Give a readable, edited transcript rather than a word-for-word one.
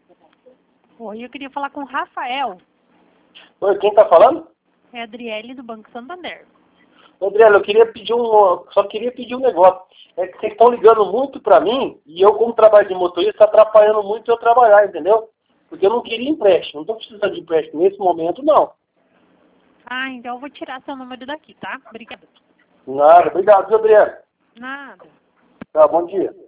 Oi, eu queria falar com o Rafael. Oi, quem tá falando? É a Adriele do Banco Santander. Adriano, eu queria pedir só queria pedir um negócio. É que vocês estão ligando muito pra mim e eu, como trabalho de motorista, tá atrapalhando muito eu trabalhar, entendeu? Porque eu não queria empréstimo, não tô precisando de empréstimo nesse momento, não. Ah, então eu vou tirar seu número daqui, tá? Obrigada. Nada, obrigado, viu, Adriano? Nada. Tá, bom dia.